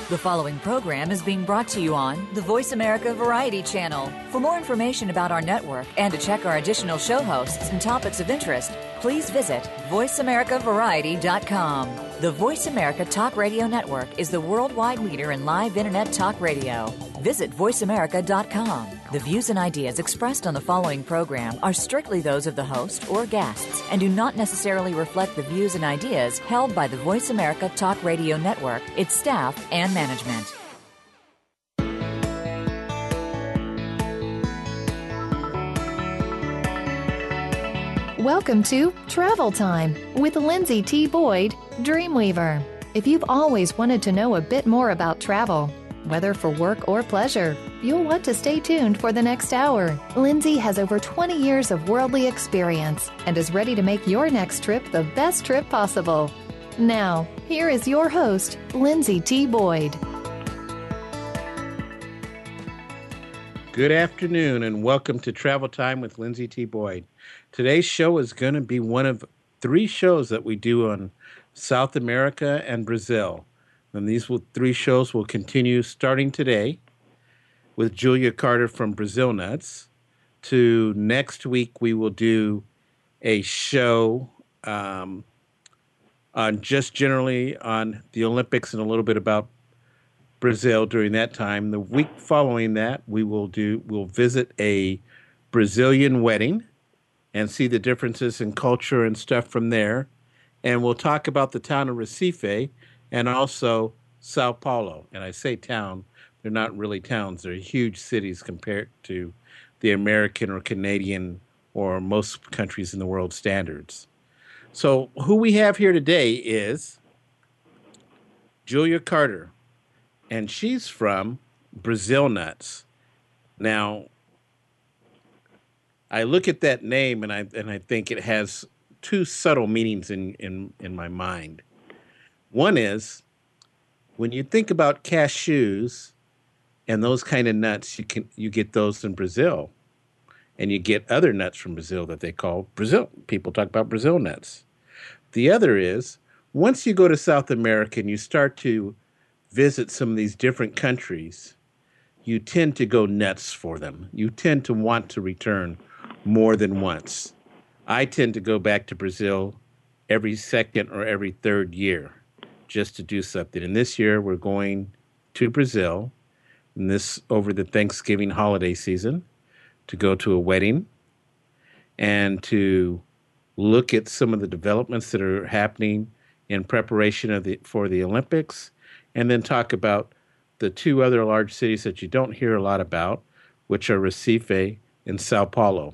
The following program is being brought to you on the Voice America Variety Channel. For more information about our network and to check our additional show hosts and topics of interest, please visit voiceamericavariety.com. The Voice America Talk Radio Network is the worldwide leader in live Internet talk radio. Visit voiceamerica.com. The views and ideas expressed on the following program are strictly those of the host or guests and do not necessarily reflect the views and ideas held by the Voice America Talk Radio Network, its staff, and management. Welcome to Travel Time with Lindsay T. Boyd, Dreamweaver. If you've always wanted to know a bit more about travel, whether for work or pleasure, you'll want to stay tuned for the next hour. Lindsay has over 20 years of worldly experience and is ready to make your next trip the best trip possible. Now, here is your host, Lindsay T. Boyd. Good afternoon and welcome to Travel Time with Lindsay T. Boyd. Today's show is going to be one of 3 shows that we do on South America and Brazil. And these 3 shows will continue starting today with Julia Carter from Brazil Nuts. To next week, we will do a show on just generally on the Olympics and a little bit about Brazil during that time. The week following that, we'll visit a Brazilian wedding and see the differences in culture and stuff from there. And we'll talk about the town of Recife and also Sao Paulo. And I say town, they're not really towns. They're huge cities compared to the American or Canadian or most countries in the world standards. So who we have here today is Julia Carter, and she's from Brazil Nuts. Now, I look at that name and I think it has 2 subtle meanings in my mind. One is when you think about cashews and those kind of nuts, you get those in Brazil, and you get other nuts from Brazil that they call Brazil. People talk about Brazil nuts. The other is once you go to South America and you start to visit some of these different countries, you tend to go nuts for them. You tend to want to return more than once. I tend to go back to Brazil every second or every third year just to do something. And this year we're going to Brazil over the Thanksgiving holiday season to go to a wedding and to look at some of the developments that are happening in preparation for the Olympics, and then talk about the 2 other large cities that you don't hear a lot about, which are Recife and Sao Paulo.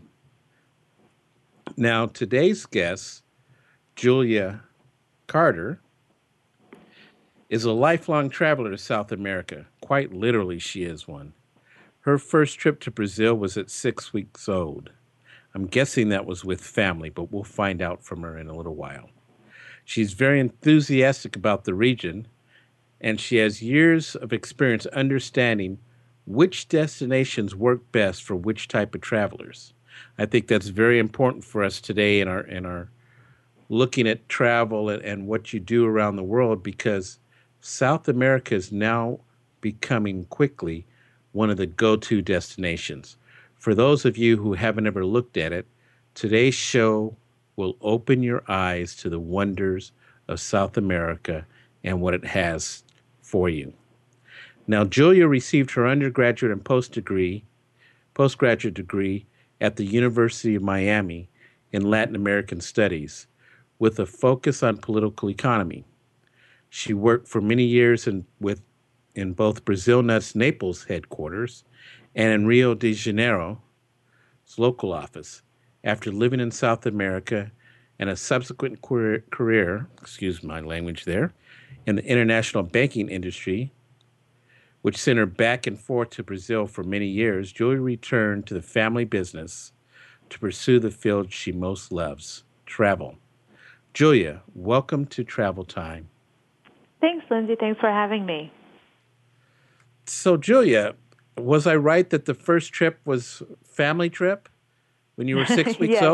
Now, today's guest, Julia Carter, is a lifelong traveler to South America. Quite literally, she is one. Her first trip to Brazil was at 6 weeks old. I'm guessing that was with family, but we'll find out from her in a little while. She's very enthusiastic about the region, and she has years of experience understanding which destinations work best for which type of travelers. I think that's very important for us today in our looking at travel and what you do around the world, because South America is now becoming quickly one of the go-to destinations. For those of you who haven't ever looked at it, today's show will open your eyes to the wonders of South America and what it has for you. Now, Julia received her undergraduate and postgraduate degree at the University of Miami in Latin American Studies with a focus on political economy. She worked for many years in both Brazil Nuts Naples headquarters and in Rio de Janeiro's local office. After living in South America and a subsequent career, excuse my language there, in the international banking industry, which sent her back and forth to Brazil for many years, Julia returned to the family business to pursue the field she most loves, travel. Julia, welcome to Travel Time. Thanks, Lindsay. Thanks for having me. So, Julia, was I right that the first trip was family trip when you were 6 weeks yes. old?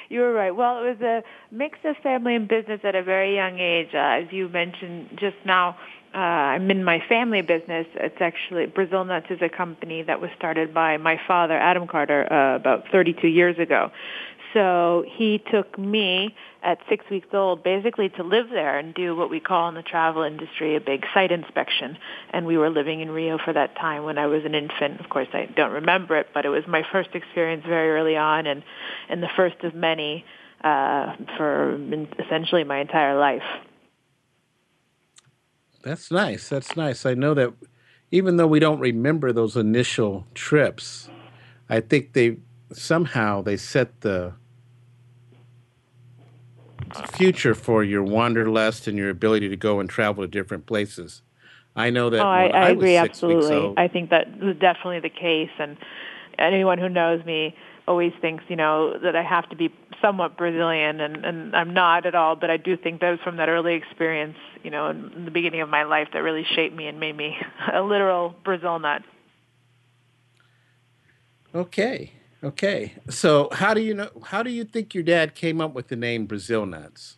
You were right. Well, it was a mix of family and business at a very young age. As you mentioned just now, I'm in my family business. It's actually, Brazil Nuts is a company that was started by my father, Adam Carter, about 32 years ago. So he took me at 6 weeks old basically to live there and do what we call in the travel industry a big site inspection. And we were living in Rio for that time when I was an infant. Of course, I don't remember it, but it was my first experience very early on and the first of many for essentially my entire life. That's nice. That's nice. I know that even though we don't remember those initial trips, I think they set the future for your wanderlust and your ability to go and travel to different places. I know that when I I was agree 6 weeks absolutely. old. I think that was definitely the case, and anyone who knows me always thinks, that I have to be somewhat Brazilian, and I'm not at all, but I do think that was from that early experience, in the beginning of my life that really shaped me and made me a literal Brazil nut. Okay. Okay. So how do you think your dad came up with the name Brazil Nuts?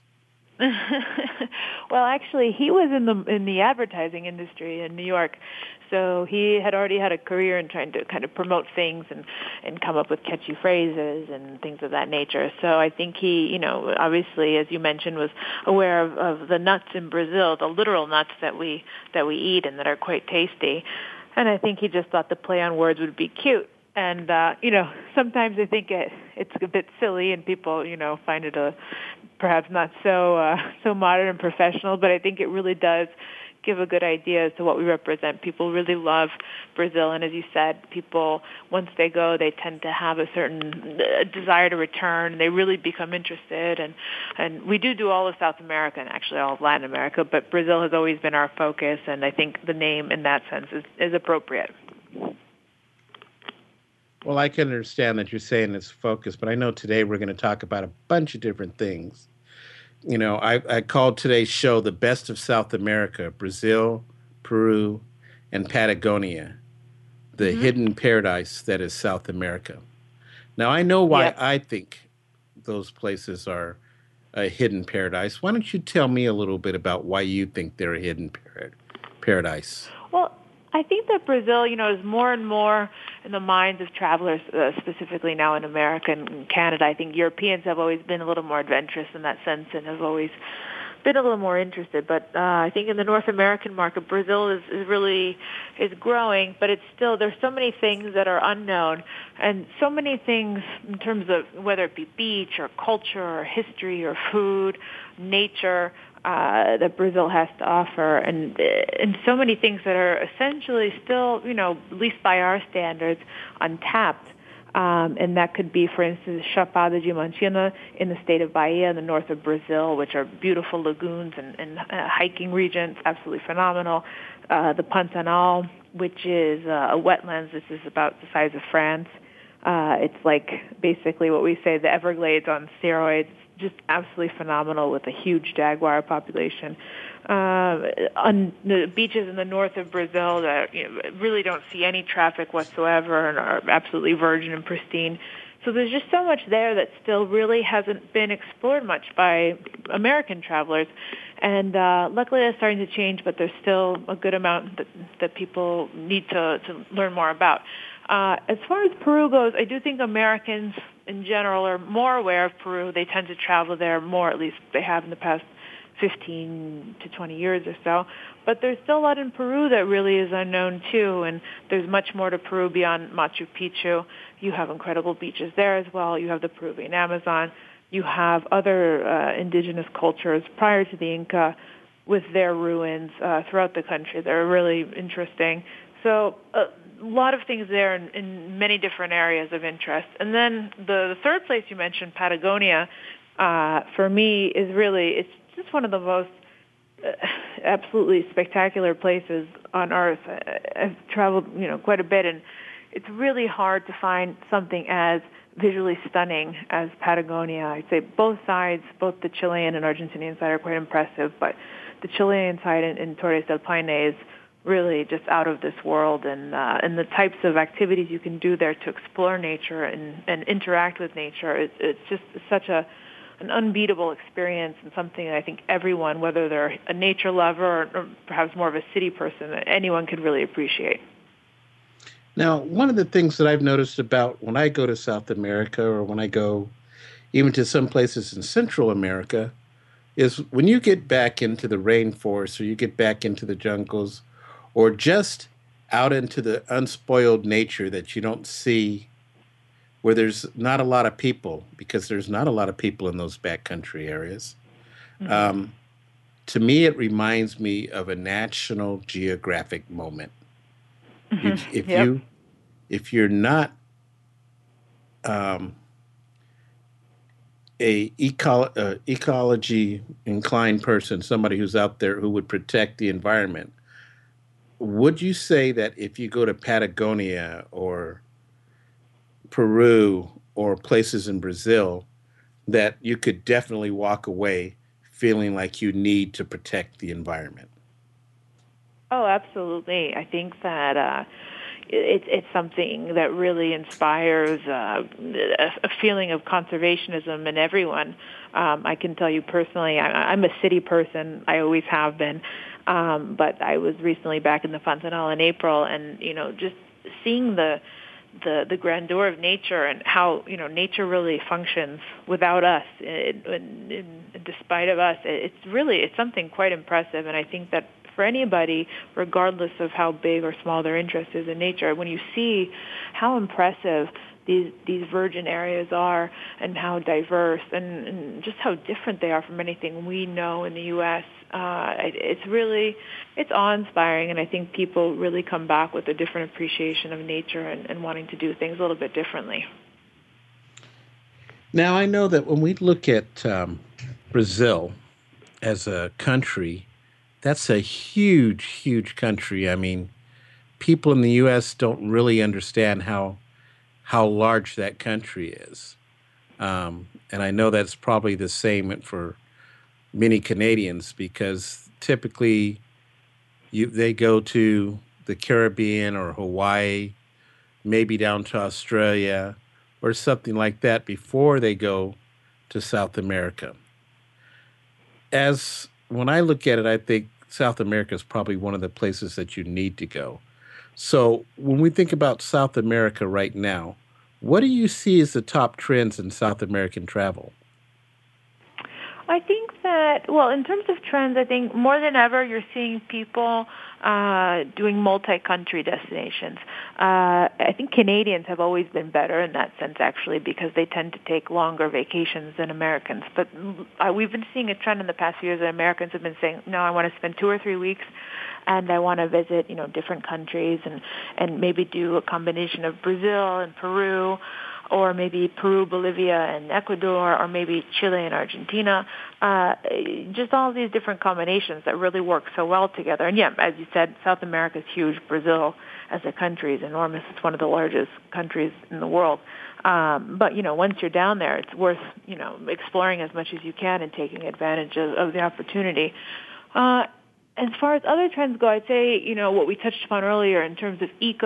Well, actually, he was in the advertising industry in New York, so he had already had a career in trying to kind of promote things and come up with catchy phrases and things of that nature. So I think he, obviously, as you mentioned, was aware of the nuts in Brazil, the literal nuts that we eat and that are quite tasty. And I think he just thought the play on words would be cute. And, sometimes I think it's a bit silly and people, find it perhaps not so modern and professional, but I think it really does give a good idea as to what we represent. People really love Brazil, and as you said, people, once they go, they tend to have a certain desire to return. They really become interested, and we do all of South America and actually all of Latin America, but Brazil has always been our focus, and I think the name in that sense is appropriate. Well, I can understand that you're saying it's focused, but I know today we're going to talk about a bunch of different things. I called today's show The Best of South America, Brazil, Peru, and Patagonia, the hidden paradise that is South America. Now, I know why I think those places are a hidden paradise. Why don't you tell me a little bit about why you think they're a hidden paradise? Well, I think that Brazil, is more and more in the minds of travelers, specifically now in America and Canada. I think Europeans have always been a little more adventurous in that sense and have always been a little more interested. But I think in the North American market, Brazil is growing, but it's still, there's so many things that are unknown and so many things in terms of whether it be beach or culture or history or food, nature, that Brazil has to offer, and so many things that are essentially still, at least by our standards, untapped. And that could be, for instance, Chapada Diamantina in the state of Bahia in the north of Brazil, which are beautiful lagoons and hiking regions, absolutely phenomenal. The Pantanal, which is a wetlands. This is about the size of France. It's like basically what we say the Everglades on steroids. Just absolutely phenomenal with a huge jaguar population. On the beaches in the north of Brazil that really don't see any traffic whatsoever and are absolutely virgin and pristine. So there's just so much there that still really hasn't been explored much by American travelers. And luckily that's starting to change, but there's still a good amount that people need to learn more about. As far as Peru goes, I do think Americans in general are more aware of Peru. They tend to travel there more, at least they have in the past 15 to 20 years or so. But there's still a lot in Peru that really is unknown too, and there's much more to Peru beyond Machu Picchu. You have incredible beaches there as well. You have the Peruvian Amazon. You have other indigenous cultures prior to the Inca with their ruins throughout the country. They're really interesting. So a lot of things there in many different areas of interest. And then the third place you mentioned, Patagonia, for me is really, it's just one of the most absolutely spectacular places on Earth. I've traveled, quite a bit, and it's really hard to find something as visually stunning as Patagonia. I'd say both sides, both the Chilean and Argentinian side are quite impressive, but the Chilean side in Torres del Paine is really just out of this world, and the types of activities you can do there to explore nature and interact with nature. It's just such an unbeatable experience, and something that I think everyone, whether they're a nature lover or perhaps more of a city person, anyone could really appreciate. Now, one of the things that I've noticed about when I go to South America or when I go even to some places in Central America is when you get back into the rainforest or you get back into the jungles or just out into the unspoiled nature that you don't see where there's not a lot of people, because there's not a lot of people in those backcountry areas. Mm-hmm. To me, it reminds me of a National Geographic moment. If Yep. if you're not um, ecology inclined person, somebody who's out there who would protect the environment, would you say that if you go to Patagonia or Peru or places in Brazil, that you could definitely walk away feeling like you need to protect the environment? Oh, absolutely. I think that it's something that really inspires a feeling of conservationism in everyone. I can tell you personally, I'm a city person. I always have been. But I was recently back in the Pantanal in April, and just seeing the grandeur of nature and how nature really functions without us, in despite of us. It's something quite impressive, and I think that for anybody, regardless of how big or small their interest is in nature, when you see how impressive these virgin areas are and how diverse and just how different they are from anything we know in the U.S., it's awe-inspiring, and I think people really come back with a different appreciation of nature and wanting to do things a little bit differently. Now, I know that when we look at Brazil as a country, that's a huge, huge country. I mean, people in the U.S. don't really understand how large that country is. And I know that's probably the same for many Canadians, because typically they go to the Caribbean or Hawaii, maybe down to Australia or something like that before they go to South America. As when I look at it, I think South America is probably one of the places that you need to go. So when we think about South America right now, what do you see as the top trends in South American travel? I think that, well, in terms of trends, I think more than ever you're seeing people doing multi-country destinations. I think Canadians have always been better in that sense, actually, because they tend to take longer vacations than Americans. But we've been seeing a trend in the past few years that Americans have been saying, no, I want to spend 2 or 3 weeks and I want to visit, different countries and maybe do a combination of Brazil and Peru, or maybe Peru, Bolivia, and Ecuador, or maybe Chile and Argentina. Just all these different combinations that really work so well together. And yeah, as you said, South America is huge. Brazil as a country is enormous. It's one of the largest countries in the world. But, once you're down there, it's worth, exploring as much as you can and taking advantage of the opportunity. As far as other trends go, I'd say, what we touched upon earlier in terms of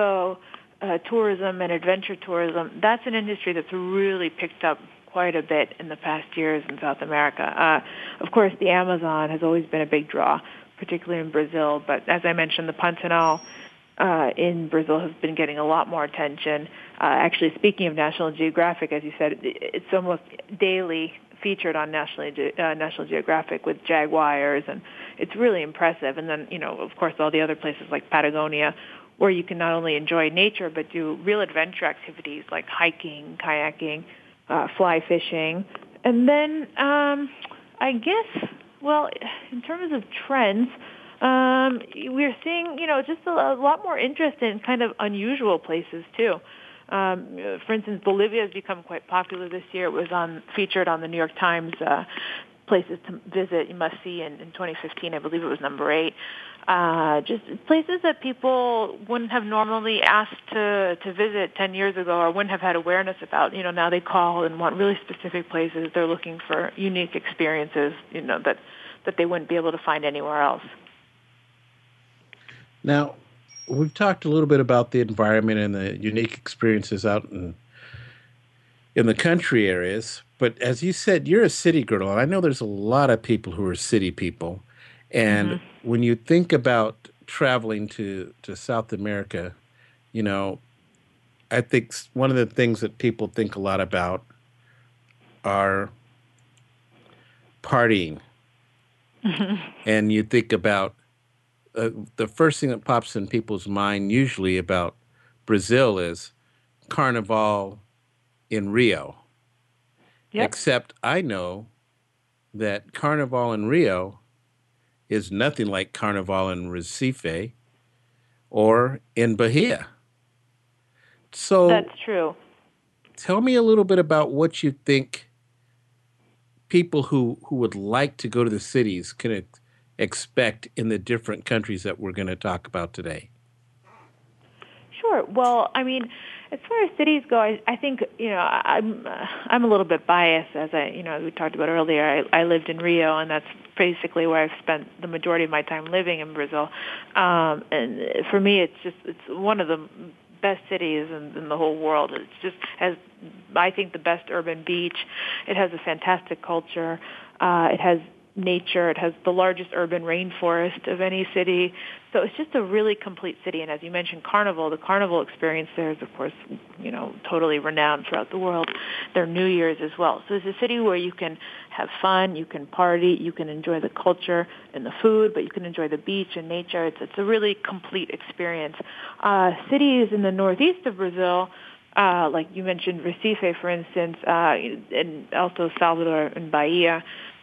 tourism and adventure tourism, that's an industry that's really picked up quite a bit in the past years in South America. Of course, the Amazon has always been a big draw, particularly in Brazil. But as I mentioned, the Pantanal in Brazil has been getting a lot more attention. Actually, speaking of National Geographic, as you said, it's almost daily featured on National Geographic with jaguars, and it's really impressive. And then, of course, all the other places like Patagonia, where you can not only enjoy nature but do real adventure activities like hiking, kayaking, fly fishing. And then I guess, well, in terms of trends, we're seeing, just a lot more interest in kind of unusual places too. For instance, Bolivia has become quite popular this year. It was featured on the New York Times places to visit, you must see in 2015. I believe it was number 8. Just places that people wouldn't have normally asked to visit 10 years ago or wouldn't have had awareness about. Now they call and want really specific places. They're looking for unique experiences, that they wouldn't be able to find anywhere else. Now, we've talked a little bit about the environment and the unique experiences out in the country areas. But as you said, you're a city girl, and I know there's a lot of people who are city people. And Hmm. when you think about traveling to South America, you know, I think one of the things that people think a lot about are partying. And you think about the first thing that pops in people's mind usually about Brazil is Carnival in Rio. Yep. Except I know that Carnival in Rio is nothing like Carnival in Recife or in Bahia. So That's true. tell me a little bit about what you think people who would like to go to the cities can expect in the different countries that we're going to talk about today. Sure. Well, I mean, as far as cities go, I think I'm a little bit biased, as we talked about earlier. I lived in Rio, and that's basically where I've spent the majority of my time living in Brazil. And for me, it's one of the best cities in the whole world. It's just has, I think, the best urban beach. It has a fantastic culture. It has nature. It has the largest urban rainforest of any city. So it's just a really complete city. And as you mentioned, Carnival, the Carnival experience there is, of course, totally renowned throughout the world. Their New Year's as well. So it's a city where you can have fun, you can party, you can enjoy the culture and the food, but you can enjoy the beach and nature. It's a really complete experience. Cities in the northeast of Brazil, like you mentioned, Recife, for instance, and also Salvador and Bahia.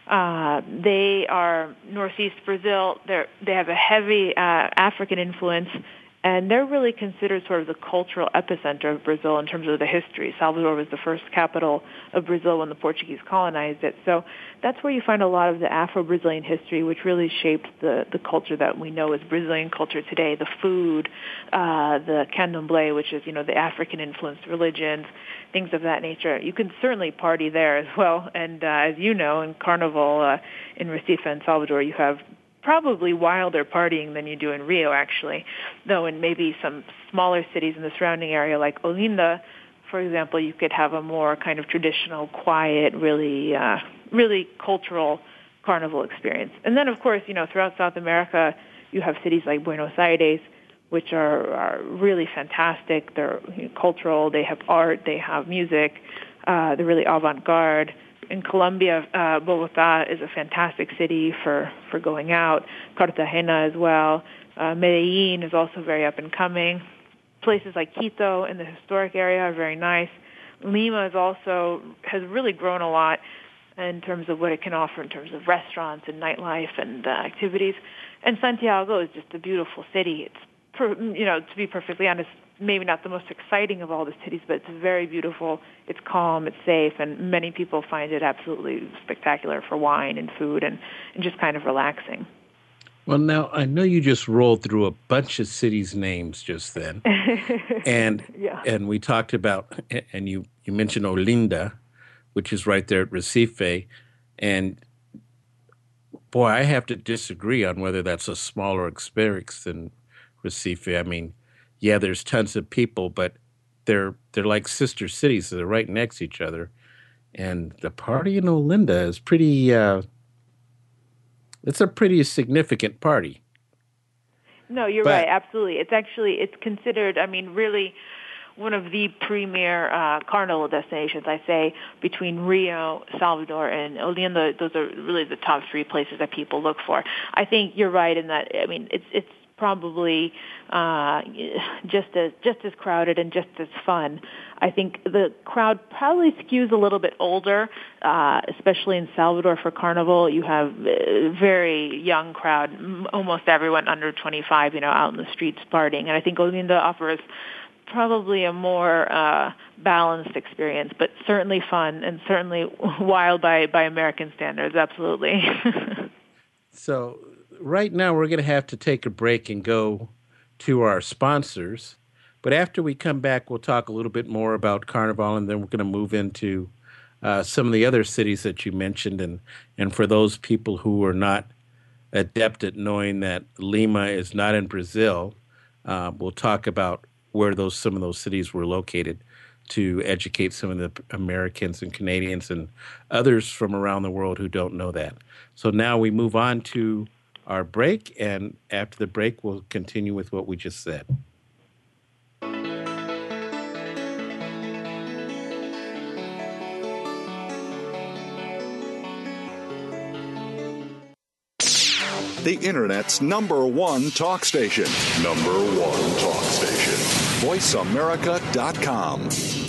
They are northeast Brazil. They have a heavy African influence, and they're really considered sort of the cultural epicenter of Brazil in terms of the history. Salvador was the first capital of Brazil when the Portuguese colonized it. So that's where you find a lot of the Afro-Brazilian history, which really shaped the culture that we know as Brazilian culture today. The food, the candomblé, which is, the African-influenced religions, things of that nature. You can certainly party there as well. And as you know, in Carnival in Recife and Salvador, you have probably wilder partying than you do in Rio, actually. Though in maybe some smaller cities in the surrounding area, like Olinda, for example, you could have a more kind of traditional, quiet, really cultural carnival experience. And then, of course, throughout South America, you have cities like Buenos Aires, which are really fantastic. They're cultural. They have art. They have music. They're really avant-garde. In Colombia, Bogota is a fantastic city for going out. Cartagena as well. Medellin is also very up and coming. Places like Quito in the historic area are very nice. Lima has really grown a lot in terms of what it can offer in terms of restaurants and nightlife and activities. And Santiago is just a beautiful city. It's to be perfectly honest, maybe not the most exciting of all the cities, but it's very beautiful. It's calm, it's safe, and many people find it absolutely spectacular for wine and food and just kind of relaxing. Well, now I know you just rolled through a bunch of cities' names just then, and Yeah. and we talked about, and you mentioned Olinda, which is right there at Recife, and boy, I have to disagree on whether that's a smaller experience than Recife. I mean, yeah, there's tons of people, but they're like sister cities. So they're right next to each other, and the party in Olinda is pretty. It's a pretty significant party. No, you're right. But Absolutely. It's considered, I mean, really one of the premier carnival destinations, I say, between Rio, Salvador, and Olinda. Those are really the top three places that people look for. I think you're right in that, I mean, it's probably just as crowded and just as fun. I think the crowd probably skews a little bit older, especially in Salvador for Carnival. You have a very young crowd, almost everyone under 25, out in the streets partying. And I think Olinda offers probably a more balanced experience, but certainly fun and certainly wild by American standards, absolutely. so right now we're going to have to take a break and go to our sponsors. But after we come back, we'll talk a little bit more about Carnival, and then we're going to move into some of the other cities that you mentioned. And for those people who are not adept at knowing that Lima is not in Brazil. We'll talk about where some of those cities were located to educate some of the Americans and Canadians and others from around the world who don't know that. So now we move on to our break, and after the break, we'll continue with what we just said. The Internet's #1 talk station. #1 talk station. VoiceAmerica.com.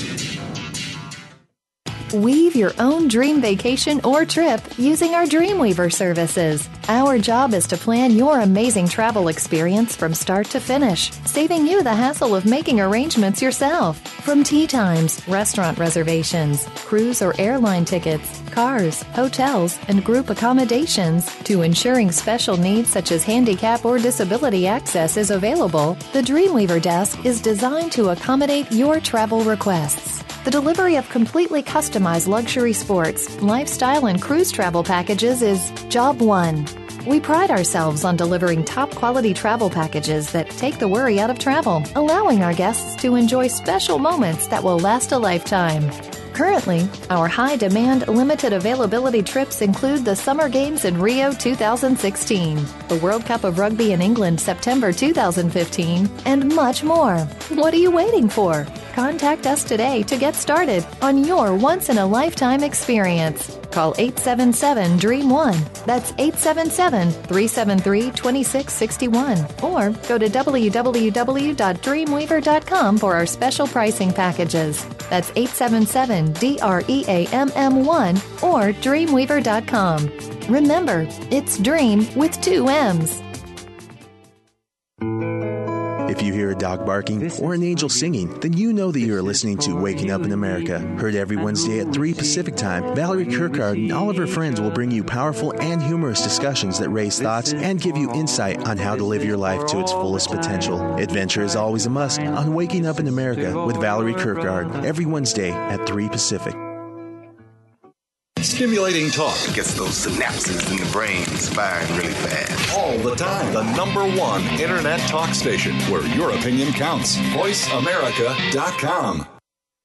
Weave your own dream vacation or trip using our Dreamweaver services. Our job is to plan your amazing travel experience from start to finish, saving you the hassle of making arrangements yourself. From tea times, restaurant reservations, cruise or airline tickets, cars, hotels, and group accommodations, to ensuring special needs such as handicap or disability access is available, the Dreamweaver desk is designed to accommodate your travel requests. The delivery of completely customized luxury sports, lifestyle, and cruise travel packages is job one. We pride ourselves on delivering top-quality travel packages that take the worry out of travel, allowing our guests to enjoy special moments that will last a lifetime. Currently, our high-demand, limited availability trips include the Summer Games in Rio 2016, the World Cup of Rugby in England September 2015, and much more. What are you waiting for? Contact us today to get started on your once-in-a-lifetime experience. Call 877-DREAM1. That's 877-373-2661. Or go to www.dreamweaver.com for our special pricing packages. That's 877-DREAMM1 or dreamweaver.com. Remember, it's Dream with 2 M's. If you hear a dog barking or an angel singing, then you know that you are listening to Waking Up in America. Heard every Wednesday at 3 Pacific Time, Valerie Kirkard and all of her friends will bring you powerful and humorous discussions that raise thoughts and give you insight on how to live your life to its fullest potential. Adventure is always a must on Waking Up in America with Valerie Kirkard every Wednesday at 3 Pacific. Stimulating talk. It gets those synapses in the brain firing really fast. All the time. The #1 Internet talk station where your opinion counts. VoiceAmerica.com.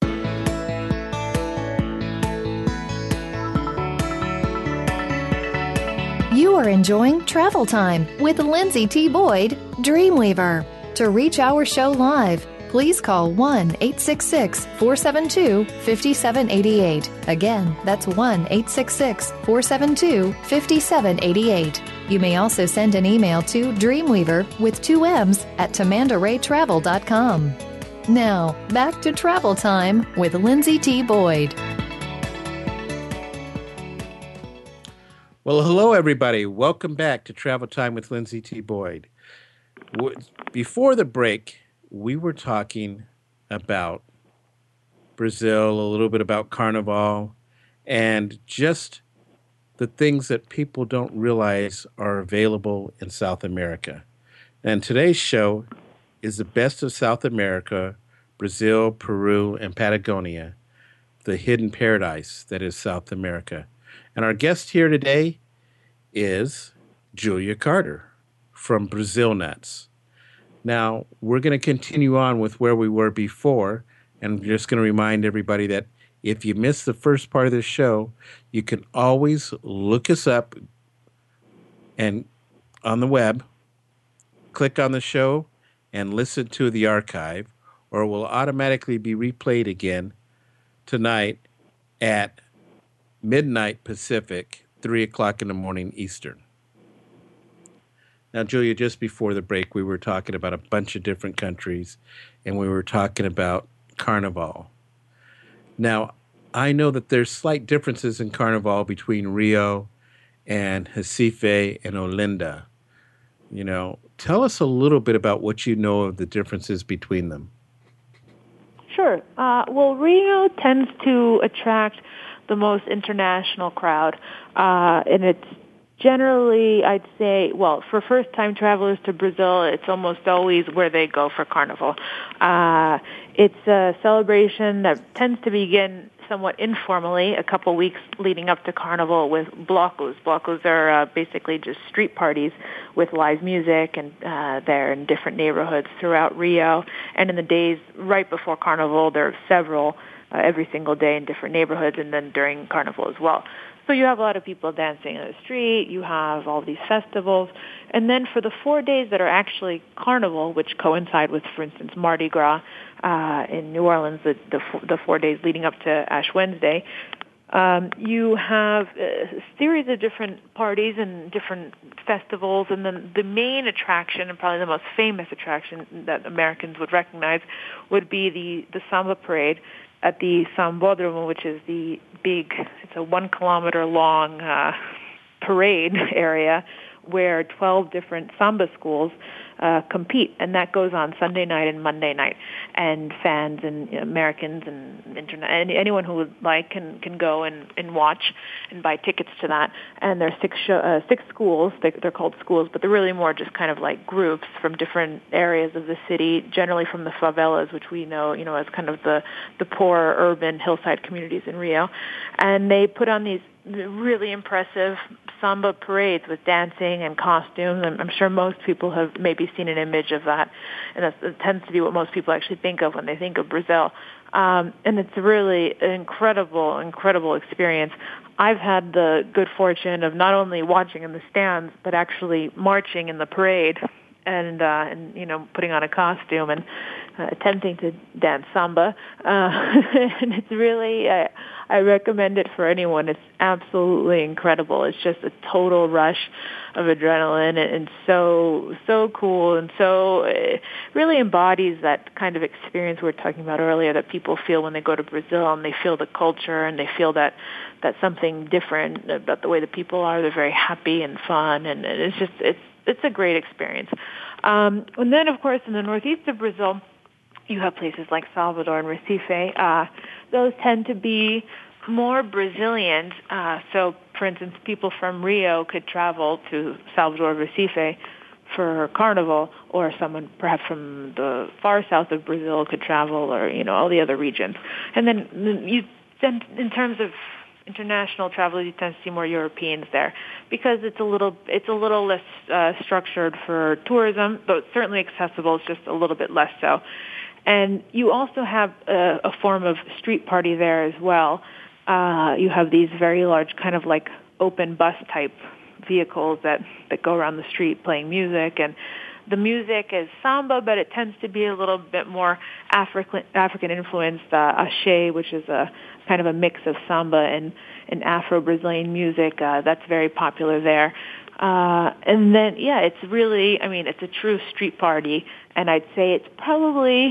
You are enjoying Travel Time with Lindsay T. Boyd, Dreamweaver. To reach our show live, please call 1-866-472-5788. Again, that's 1-866-472-5788. You may also send an email to Dreamweaver with 2 M's at tamandaraytravel.com. Now, back to Travel Time with Lindsay T. Boyd. Well, hello, everybody. Welcome back to Travel Time with Lindsay T. Boyd. Before the break, we were talking about Brazil, a little bit about Carnival, and just the things that people don't realize are available in South America. And today's show is the best of South America, Brazil, Peru, and Patagonia, the hidden paradise that is South America. And our guest here today is Julia Carter from Brazil Nuts. Now, we're going to continue on with where we were before, and I'm just going to remind everybody that if you missed the first part of the show, you can always look us up and on the web, click on the show, and listen to the archive, or it will automatically be replayed again tonight at midnight Pacific, 3 o'clock in the morning Eastern. Now, Julia, just before the break, we were talking about a bunch of different countries, and we were talking about Carnival. Now, I know that there's slight differences in Carnival between Rio and Recife and Olinda. You know, tell us a little bit about what you know of the differences between them. Sure. Well, Rio tends to attract the most international crowd, and it's generally, I'd say, well, for first-time travelers to Brazil, it's almost always where they go for Carnival. It's a celebration that tends to begin somewhat informally a couple weeks leading up to Carnival with blocos. Blocos are basically just street parties with live music, and they're in different neighborhoods throughout Rio. And in the days right before Carnival, there are several every single day in different neighborhoods, and then during Carnival as well. So you have a lot of people dancing in the street, you have all these festivals, and then for the 4 days that are actually Carnival, which coincide with, for instance, Mardi Gras in New Orleans, the 4 days leading up to Ash Wednesday, you have a series of different parties and different festivals, and then the main attraction, and probably the most famous attraction that Americans would recognize, would be the Samba Parade at the Sambódromo, which is the big, it's a 1 kilometer long parade area where 12 different samba schools compete, and that goes on Sunday night and Monday night. And fans and Americans and anyone who would like can go and watch and buy tickets to that. And there are six schools. They're called schools, but they're really more just kind of like groups from different areas of the city, generally from the favelas, which we know as kind of the poor urban hillside communities in Rio. And they put on these really impressive samba parades with dancing and costumes. I'm sure most people have maybe seen an image of that, and that tends to be what most people actually think of when they think of Brazil. And it's really an incredible experience. I've had the good fortune of not only watching in the stands, but actually marching in the parade and putting on a costume and attempting to dance samba. And it's really, I recommend it for anyone. It's absolutely incredible. It's just a total rush of adrenaline and so cool, and so it really embodies that kind of experience we were talking about earlier that people feel when they go to Brazil, and they feel the culture, and they feel that something different about the way the people are. They're very happy and fun, and it's a great experience. And then, of course, in the northeast of Brazil, you have places like Salvador and Recife. Those tend to be more Brazilian. So, for instance, people from Rio could travel to Salvador, Recife for Carnival, or someone perhaps from the far south of Brazil could travel, or all the other regions. And then in terms of international travel, you tend to see more Europeans there because it's a little less structured for tourism, though it's certainly accessible. It's just a little bit less so. And you also have a form of street party there as well. You have these very large kind of like open bus type vehicles that go around the street playing music, and the music is samba, but it tends to be a little bit more African influenced, axé, which is a kind of a mix of samba and Afro-Brazilian music. That's very popular there. And then, it's really, it's a true street party, and I'd say it's probably,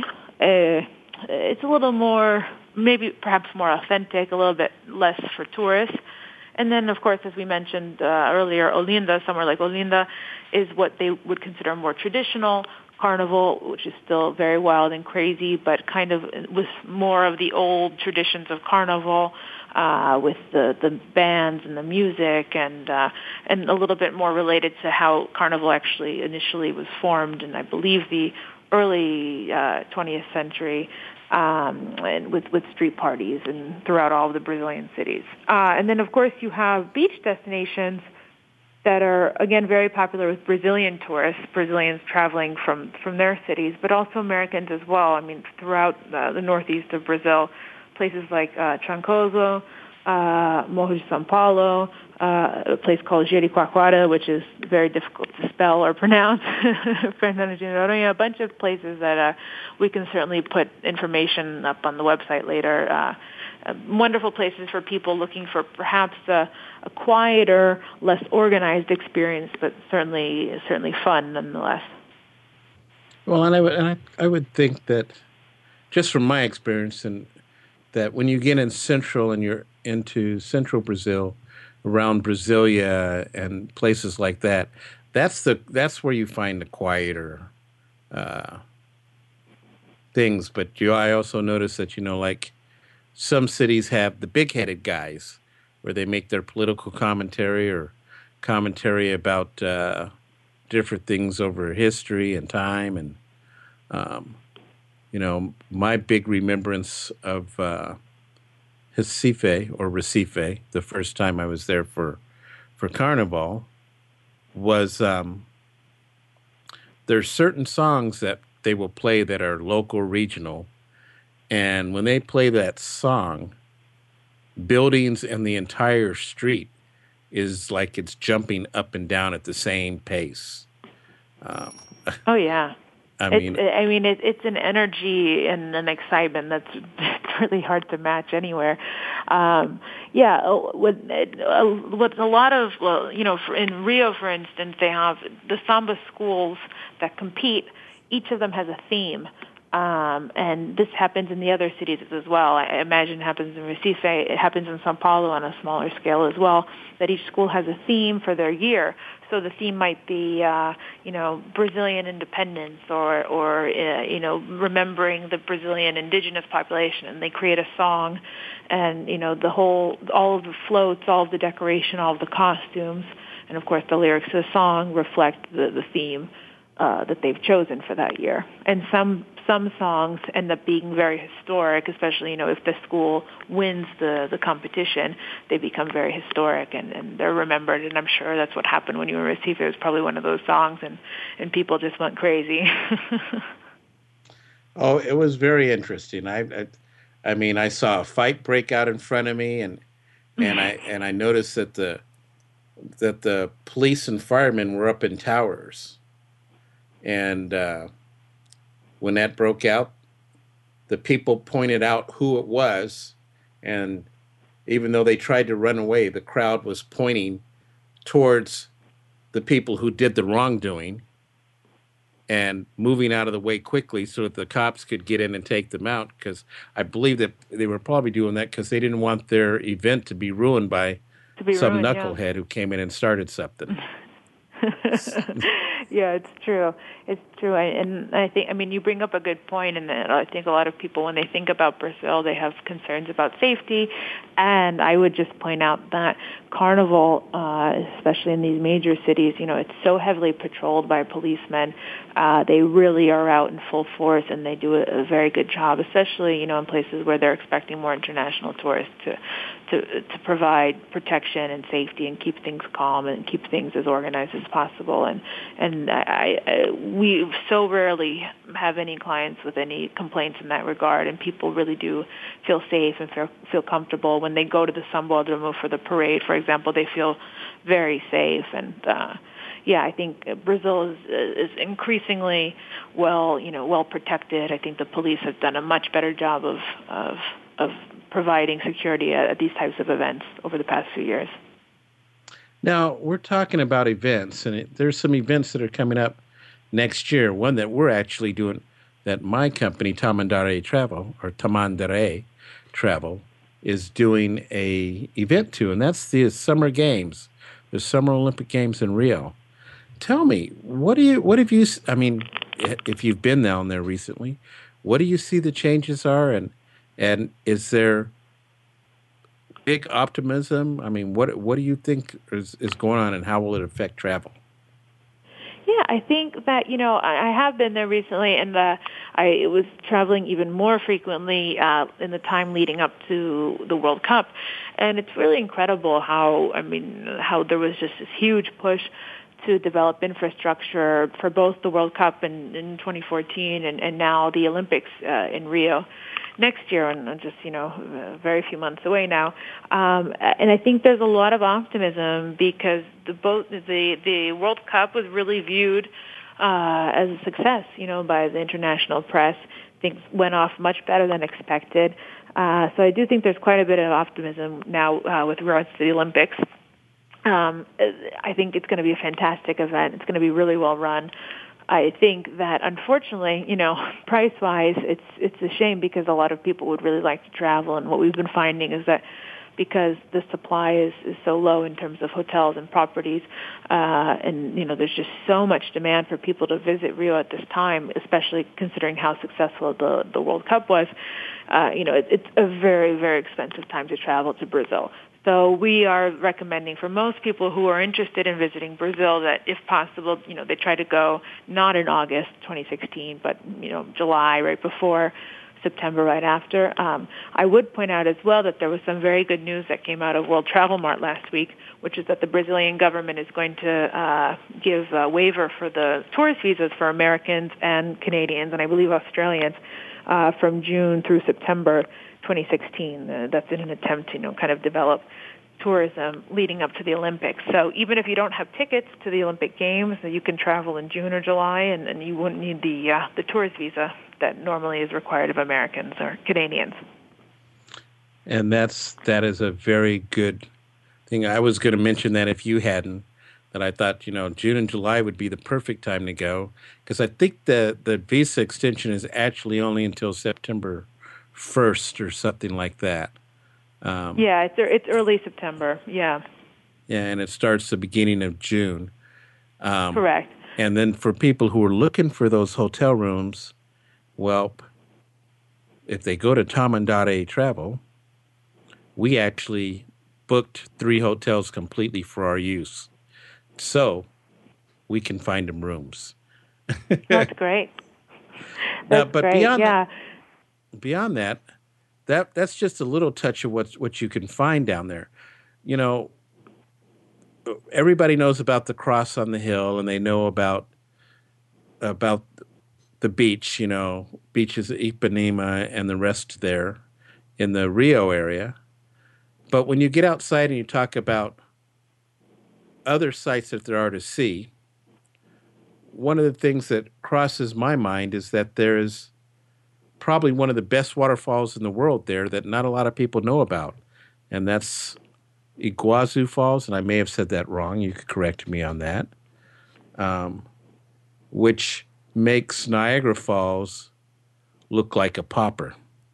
it's a little more, maybe perhaps more authentic, a little bit less for tourists. And then, of course, as we mentioned earlier, Olinda, somewhere like Olinda, is what they would consider more traditional Carnival, which is still very wild and crazy, but kind of with more of the old traditions of Carnival, with the bands and the music, and a little bit more related to how Carnival actually initially was formed, and I believe the early 20th century. And with street parties and throughout all of the Brazilian cities. And then, of course, you have beach destinations that are, again, very popular with Brazilian tourists, Brazilians traveling from their cities, but also Americans as well. Throughout the northeast of Brazil, places like Trancoso, Morro de São Paulo, a place called Jericoacoara, which is very difficult to spell or pronounce, Fernando de Noronha, a bunch of places that we can certainly put information up on the website later. Wonderful places for people looking for perhaps a quieter, less organized experience, but certainly fun nonetheless. Well, and I would think that, just from my experience, and that when you get in central and you're into central Brazil, around Brasilia and places like that, that's where you find the quieter things. But I also notice that like some cities have the big-headed guys where they make their political commentary or commentary about different things over history and time. And my big remembrance of Recife, the first time I was there for Carnival, was there's certain songs that they will play that are local, regional, and when they play that song, buildings and the entire street is like it's jumping up and down at the same pace. Oh yeah. It's an energy and an excitement that's really hard to match anywhere. What a lot of, in Rio, for instance, they have the samba schools that compete. Each of them has a theme. And this happens in the other cities as well. I imagine it happens in Recife. It happens in Sao Paulo on a smaller scale as well, that each school has a theme for their year. So the theme might be, Brazilian independence or remembering the Brazilian indigenous population. And they create a song and, all of the floats, all of the decoration, all of the costumes, and of course the lyrics to the song reflect the theme that they've chosen for that year. And some songs end up being very historic, especially, if the school wins the competition, they become very historic and they're remembered. And I'm sure that's what happened when you were in Recife. It was probably one of those songs and people just went crazy. Oh, it was very interesting. I saw a fight break out in front of me and I noticed that the police and firemen were up in towers. And when that broke out, the people pointed out who it was, and even though they tried to run away, the crowd was pointing towards the people who did the wrongdoing and moving out of the way quickly so that the cops could get in and take them out, because I believe that they were probably doing that because they didn't want their event to be ruined by some knucklehead who came in and started something. Yeah, it's true. It's true. And I think, you bring up a good point, and I think a lot of people, when they think about Brazil, they have concerns about safety. And I would just point out that Carnival, especially in these major cities, it's so heavily patrolled by policemen. They really are out in full force, and they do a very good job, especially, in places where they're expecting more international tourists to provide protection and safety and keep things calm and keep things as organized as possible. And we so rarely have any clients with any complaints in that regard, and people really do feel safe and feel comfortable when they go to the Sambódromo for the parade, for example. They feel very safe, and I think Brazil is increasingly well protected. I think the police have done a much better job of providing security at these types of events over the past few years. Now, we're talking about events, and there's some events that are coming up next year. One that we're actually doing, that my company, Tamandare Travel, is doing a event to, and that's the Summer Games, the Summer Olympic Games in Rio. Tell me, if you've been down there recently, what do you see the changes are, and is there big optimism? What do you think is going on, and how will it affect travel? Yeah, I think that, I have been there recently, and I was traveling even more frequently in the time leading up to the World Cup. And it's really incredible how there was just this huge push to develop infrastructure for both the World Cup in 2014 and now the Olympics in Rio next year, and just, very few months away now. And I think there's a lot of optimism because the World Cup was really viewed as a success, by the international press. Things went off much better than expected. So I do think there's quite a bit of optimism now with regards to the Olympics. I think it's going to be a fantastic event. It's going to be really well run. I think that, unfortunately, price-wise, it's a shame because a lot of people would really like to travel. And what we've been finding is that because the supply is so low in terms of hotels and properties, and there's just so much demand for people to visit Rio at this time, especially considering how successful the World Cup was. It's a very, very expensive time to travel to Brazil. So we are recommending for most people who are interested in visiting Brazil that, if possible, they try to go not in August 2016, but July, right before September right after. I would point out as well that there was some very good news that came out of World Travel Mart last week, which is that the Brazilian government is going to give a waiver for the tourist visas for Americans and Canadians, and I believe Australians, from June through September 2016. That's in an attempt to, kind of develop tourism leading up to the Olympics. So even if you don't have tickets to the Olympic Games, you can travel in June or July, and you wouldn't need the tourist visa that normally is required of Americans or Canadians. And that is a very good thing. I was going to mention that if you hadn't, that I thought, June and July would be the perfect time to go, because I think the visa extension is actually only until September 1st or something like that. It's early September. Yeah, and it starts the beginning of June. Correct. And then for people who are looking for those hotel rooms, well, if they go to Tom&A Travel, we actually booked 3 hotels completely for our use, so we can find them rooms. That's great. That's but great. Beyond that, that's just a little touch of what you can find down there. Everybody knows about the cross on the hill, and they know about the beach. Beaches of Ipanema and the rest there in the Rio area. But when you get outside and you talk about other sites that there are to see, one of the things that crosses my mind is that there is probably one of the best waterfalls in the world there that not a lot of people know about, and that's Iguazu Falls, and I may have said that wrong. You could correct me on that, which makes Niagara Falls look like a pauper.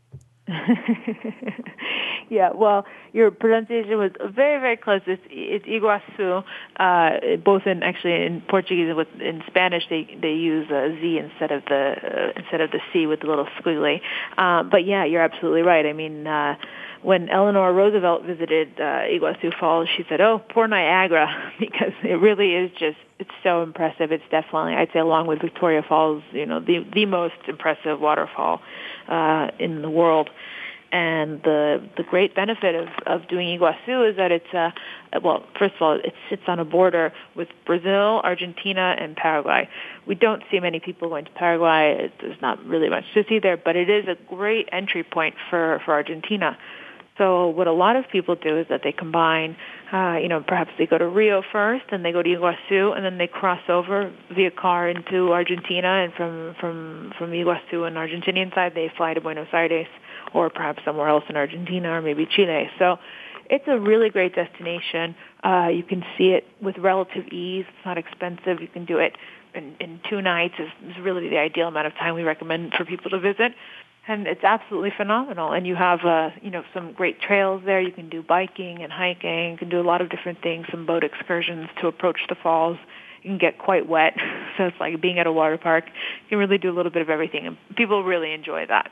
Yeah, well, your pronunciation was very, very close. It's Iguazu. Both in Portuguese and in Spanish, they use a Z instead of the C with the little squiggly. But yeah, you're absolutely right. I mean, when Eleanor Roosevelt visited Iguazu Falls, she said, "Oh, poor Niagara," because it really is it's so impressive. It's definitely, I'd say, along with Victoria Falls, the most impressive waterfall in the world. And the great benefit of doing Iguazu is that it's, first of all, it sits on a border with Brazil, Argentina, and Paraguay. We don't see many people going to Paraguay. There's not really much to see there, but it is a great entry point for Argentina. So what a lot of people do is that they combine, perhaps they go to Rio first, and they go to Iguazu, and then they cross over via car into Argentina, and from Iguazu on the Argentinian side, they fly to Buenos Aires, or perhaps somewhere else in Argentina, or maybe Chile. So it's a really great destination. You can see it with relative ease. It's not expensive. You can do it in 2 nights is really the ideal amount of time we recommend for people to visit. And it's absolutely phenomenal. And you have, some great trails there. You can do biking and hiking. You can do a lot of different things, some boat excursions to approach the falls. You can get quite wet. So it's like being at a water park. You can really do a little bit of everything. And people really enjoy that.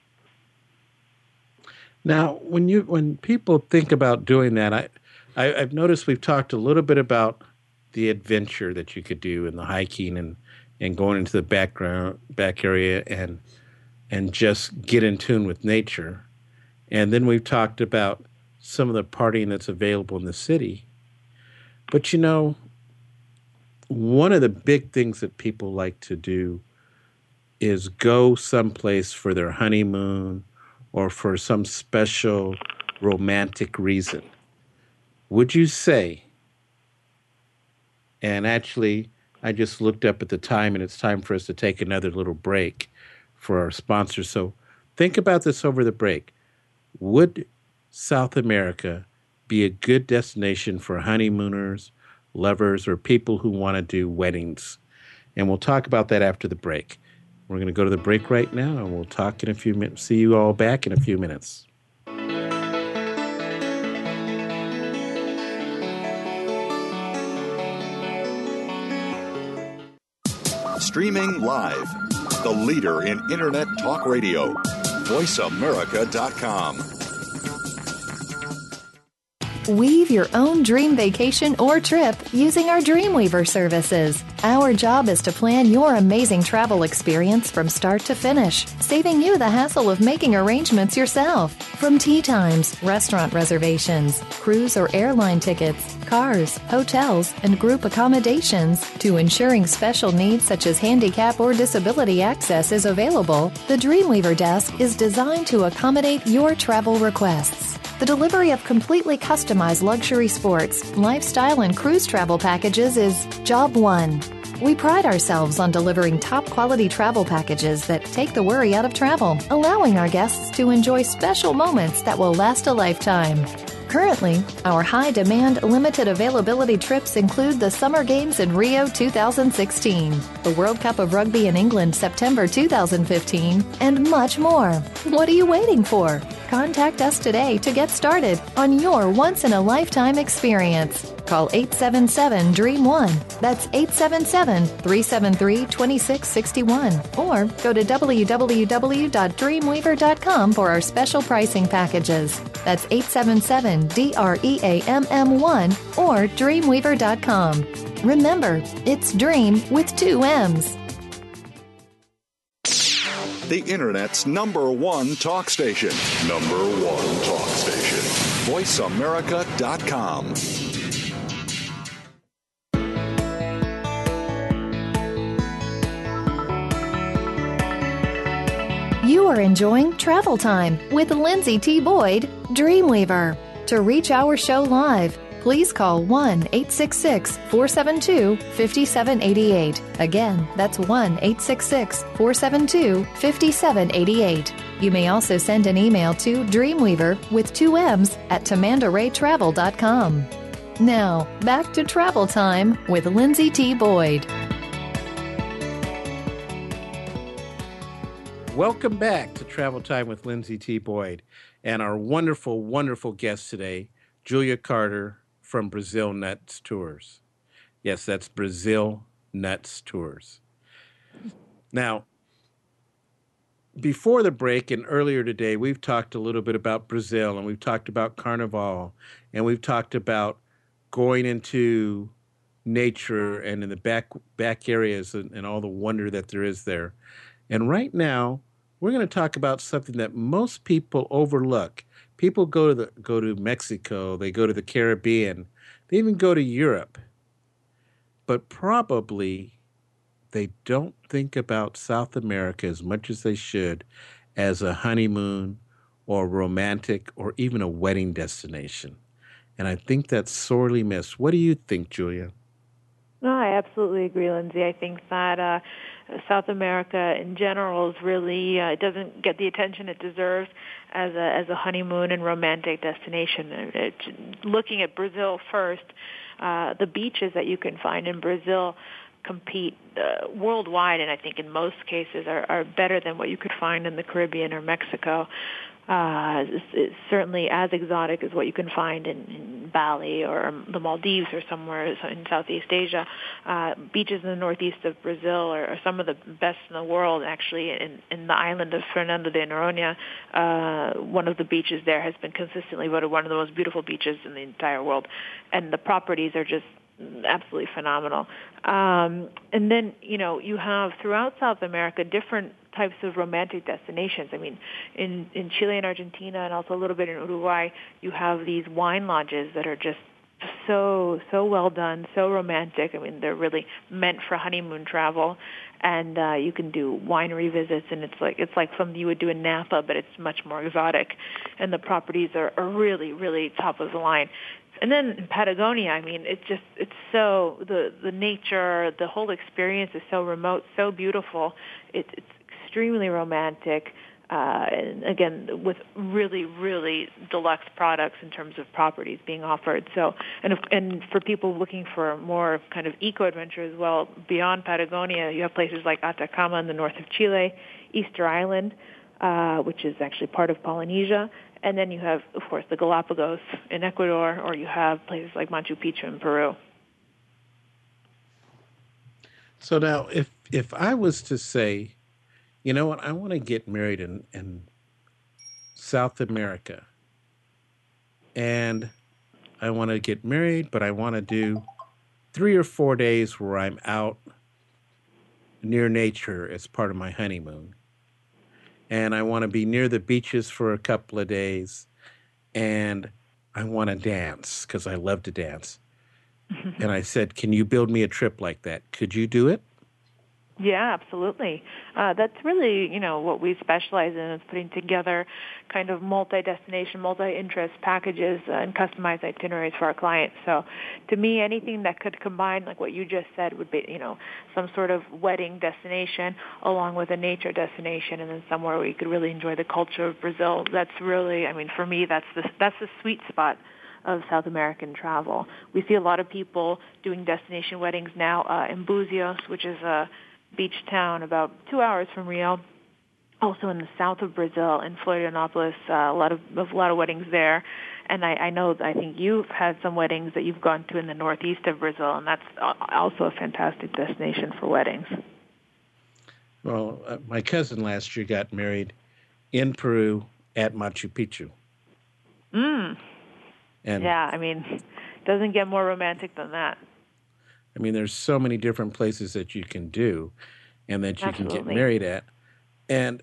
Now, when people think about doing that, I've noticed we've talked a little bit about the adventure that you could do and the hiking and going into the back area and just get in tune with nature. And then we've talked about some of the partying that's available in the city. But one of the big things that people like to do is go someplace for their honeymoon or for some special romantic reason. Would you say, and actually I just looked up at the time and it's time for us to take another little break for our sponsors. So think about this over the break. Would South America be a good destination for honeymooners, lovers, or people who want to do weddings? And we'll talk about that after the break. We're going to go to the break right now, and we'll talk in a few minutes. See you all back in a few minutes. Streaming live, the leader in Internet talk radio, VoiceAmerica.com. Weave your own dream vacation or trip using our Dreamweaver services. Our job is to plan your amazing travel experience from start to finish, saving you the hassle of making arrangements yourself. From tea times, restaurant reservations, cruise or airline tickets, cars, hotels, and group accommodations, to ensuring special needs such as handicap or disability access is available, the Dreamweaver desk is designed to accommodate your travel requests. The delivery of completely customized luxury sports, lifestyle, and cruise travel packages is job one. We pride ourselves on delivering top-quality travel packages that take the worry out of travel, allowing our guests to enjoy special moments that will last a lifetime. Currently, our high-demand, limited availability trips include the Summer Games in Rio 2016, the World Cup of Rugby in England September 2015, and much more. What are you waiting for? Contact us today to get started on your once-in-a-lifetime experience. Call 877-DREAM1. That's 877-373-2661. Or go to www.dreamweaver.com for our special pricing packages. That's 877-DREAMM1 or dreamweaver.com. Remember, it's Dream with 2 M's. The Internet's #1 talk station. #1 talk station. VoiceAmerica.com. You are enjoying Travel Time with Lindsay T. Boyd, Dreamweaver. To reach our show live, please call 1-866-472-5788. Again, that's 1-866-472-5788. You may also send an email to Dreamweaver with 2 M's at tamandaraytravel.com. Now, back to Travel Time with Lindsay T. Boyd. Welcome back to Travel Time with Lindsay T. Boyd and our wonderful, wonderful guest today, Julia Carter from Brazil Nuts Tours. Yes, that's Brazil Nuts Tours. Now, before the break and earlier today, we've talked a little bit about Brazil, and we've talked about Carnival, and we've talked about going into nature and in the back areas and all the wonder that there is there. And right now, we're going to talk about something that most people overlook. People go to Mexico, they go to the Caribbean, they even go to Europe, but probably they don't think about South America as much as they should as a honeymoon or romantic or even a wedding destination. And I think that's sorely missed. What do you think, Julia? No, I absolutely agree, Lindsay. I think that South America in general is really doesn't get the attention it deserves as a honeymoon and romantic destination. Looking at Brazil first, the beaches that you can find in Brazil compete worldwide, and I think in most cases are better than what you could find in the Caribbean or Mexico. It's certainly as exotic as what you can find in Bali or the Maldives or somewhere in Southeast Asia. Beaches in the northeast of Brazil are some of the best in the world. Actually, in the island of Fernando de Noronha, one of the beaches there has been consistently voted one of the most beautiful beaches in the entire world. And the properties are just absolutely phenomenal. And then, you have throughout South America different types of romantic destinations. I mean, in Chile and Argentina and also a little bit in Uruguay, you have these wine lodges that are just so well done, so romantic. I mean, they're really meant for honeymoon travel. And you can do winery visits, and it's like something you would do in Napa, but it's much more exotic. And the properties are really, really top of the line. And then in Patagonia, I mean, it's so, the nature, the whole experience is so remote, so beautiful. It's extremely romantic, and again, with really, really deluxe products in terms of properties being offered. So, and for people looking for more kind of eco-adventure as well, beyond Patagonia, you have places like Atacama in the north of Chile, Easter Island, which is actually part of Polynesia, and then you have, of course, the Galapagos in Ecuador, or you have places like Machu Picchu in Peru. So now, if I was to say, you know what, I want to get married in South America, and I want to get married, but I want to do 3 or 4 days where I'm out near nature as part of my honeymoon. And I want to be near the beaches for a couple of days. And I want to dance because I love to dance. And I said, can you build me a trip like that? Could you do it? Yeah, absolutely. That's really, what we specialize in is putting together kind of multi-destination, multi-interest packages and customized itineraries for our clients. So to me, anything that could combine, like what you just said, would be, some sort of wedding destination along with a nature destination and then somewhere where you could really enjoy the culture of Brazil. That's really, for me, that's the sweet spot of South American travel. We see a lot of people doing destination weddings now in Búzios, which is a beach town about 2 hours from Rio. Also in the south of Brazil, in Florianopolis, a lot of weddings there. And I think you've had some weddings that you've gone to in the northeast of Brazil, and that's also a fantastic destination for weddings. Well, my cousin last year got married in Peru at Machu Picchu. And yeah, it doesn't get more romantic than that. There's so many different places that you can do and that you Absolutely. can get married at. And,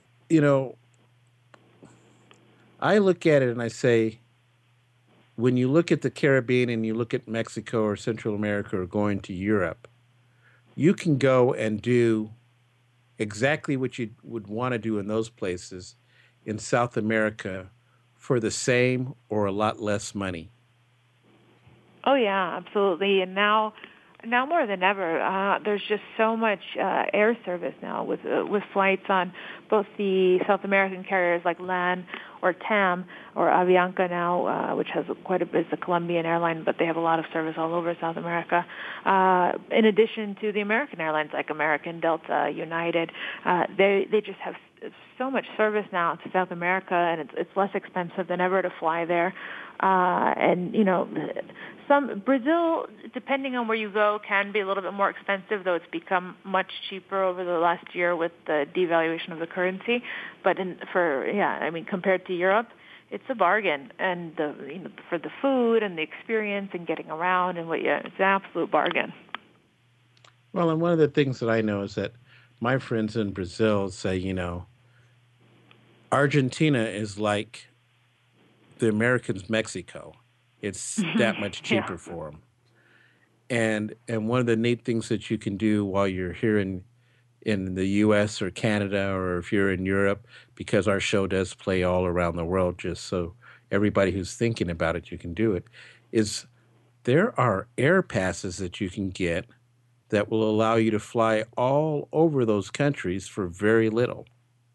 I look at it and I say, when you look at the Caribbean and you look at Mexico or Central America or going to Europe, you can go and do exactly what you would want to do in those places in South America for the same or a lot less money. Oh, yeah, absolutely. And now more than ever, there's just so much air service now with flights on both the South American carriers like LAN or TAM or Avianca now, which has quite a bit. It's a Colombian airline, but they have a lot of service all over South America. In addition to the American airlines like American, Delta, United, they just have so much service now to South America, and it's less expensive than ever to fly there. Brazil, depending on where you go, can be a little bit more expensive, though it's become much cheaper over the last year with the devaluation of the currency. But compared to Europe, it's a bargain, and for the food and the experience and getting around it's an absolute bargain. Well, and one of the things that I know is that my friends in Brazil say, Argentina is like the Americans' Mexico. It's that much cheaper for them. And one of the neat things that you can do while you're here in the U.S. or Canada, or if you're in Europe, because our show does play all around the world, just so everybody who's thinking about it, you can do it, is there are air passes that you can get that will allow you to fly all over those countries for very little.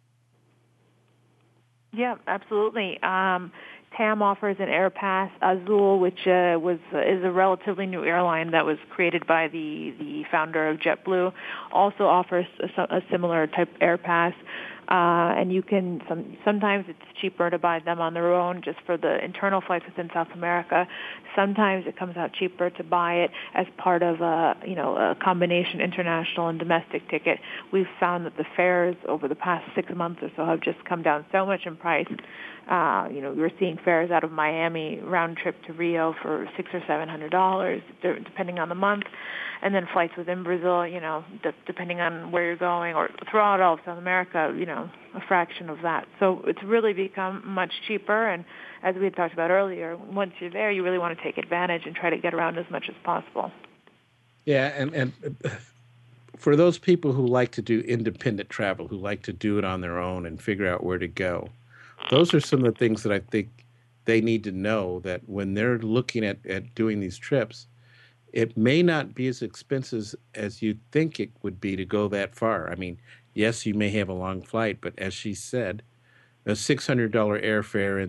Yeah, absolutely. TAM offers an air pass. Azul, which is a relatively new airline that was created by the founder of JetBlue, also offers a similar type air pass. And you can sometimes it's cheaper to buy them on their own just for the internal flights within South America. Sometimes it comes out cheaper to buy it as part of a combination international and domestic ticket. We've found that the fares over the past 6 months or so have just come down so much in price. We're seeing fares out of Miami round trip to Rio for $600 or $700, depending on the month, and then flights within Brazil, depending on where you're going, or throughout all of South America, a fraction of that. So it's really become much cheaper, and as we had talked about earlier, once you're there, you really want to take advantage and try to get around as much as possible. Yeah, and for those people who like to do independent travel, who like to do it on their own and figure out where to go, those are some of the things that I think they need to know, that when they're looking at doing these trips, it may not be as expensive as you think it would be to go that far. Yes, you may have a long flight, but as she said, a $600 airfare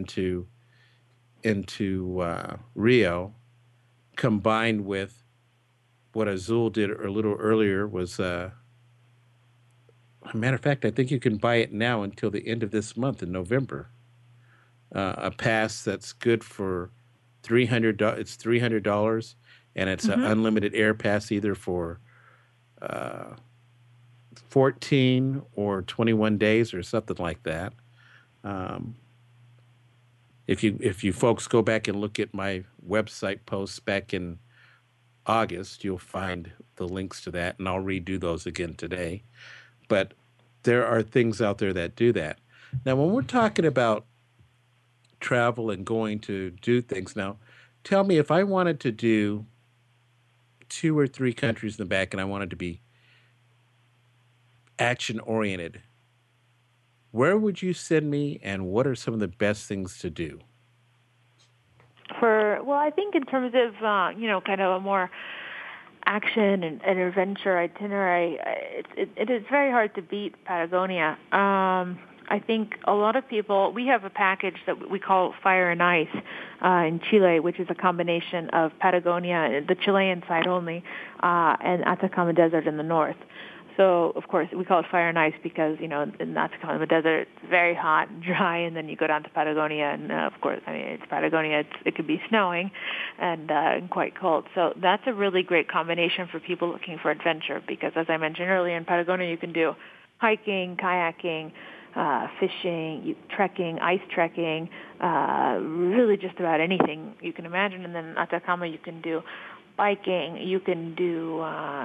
into Rio, combined with what Azul did a little earlier, was a matter of fact, I think you can buy it now until the end of this month in November. A pass that's good for $300. It's $300, and it's an unlimited air pass either for 14 or 21 days or something like that. if you folks go back and look at my website posts back in August, you'll find the links to that, and I'll redo those again today. But there are things out there that do that. Now, when we're talking about travel and going to do things, now, tell me if I wanted to do 2 or 3 countries in the back and I wanted to be action oriented, where would you send me, and what are some of the best things to do? I think in terms of, kind of a more action and adventure itinerary, it is very hard to beat Patagonia. I think a lot of people, we have a package that we call Fire and Ice in Chile, which is a combination of Patagonia, the Chilean side only, and Atacama Desert in the north. So, of course, we call it Fire and Ice because, in Atacama Desert, it's very hot and dry, and then you go down to Patagonia, and, of course, it's Patagonia. It could be snowing and quite cold. So that's a really great combination for people looking for adventure because, as I mentioned earlier, in Patagonia you can do hiking, kayaking, fishing, trekking, ice trekking, really just about anything you can imagine. And then in Atacama you can do biking, you can do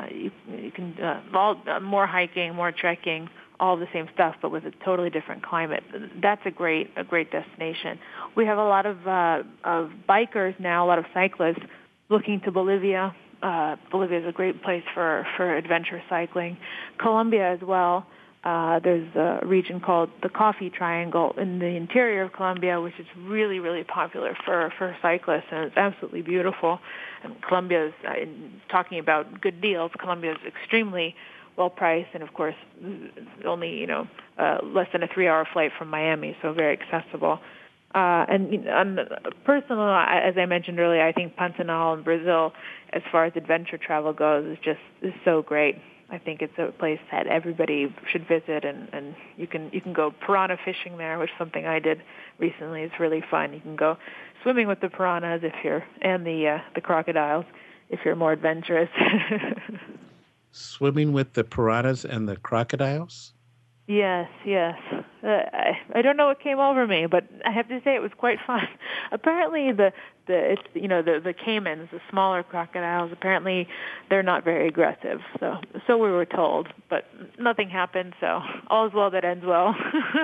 more hiking, more trekking, all the same stuff, but with a totally different climate. That's a great destination. We have a lot of bikers now, a lot of cyclists looking to Bolivia. Bolivia is a great place for adventure cycling. Colombia as well. There's a region called the Coffee Triangle in the interior of Colombia, which is really, really popular for cyclists, and it's absolutely beautiful. And Colombia is, talking about good deals, Colombia is extremely well priced, and of course, only less than a 3-hour flight from Miami, so very accessible. And personal, as I mentioned earlier, I think Pantanal in Brazil, as far as adventure travel goes, is so great. I think it's a place that everybody should visit, and you can go piranha fishing there, which is something I did recently. It's really fun. You can go swimming with the piranhas and the crocodiles if you're more adventurous. Swimming with the piranhas and the crocodiles? Yes. I don't know what came over me, but I have to say it was quite fun. Apparently, the caimans, the smaller crocodiles, apparently they're not very aggressive. So we were told, but nothing happened. So all's well that ends well.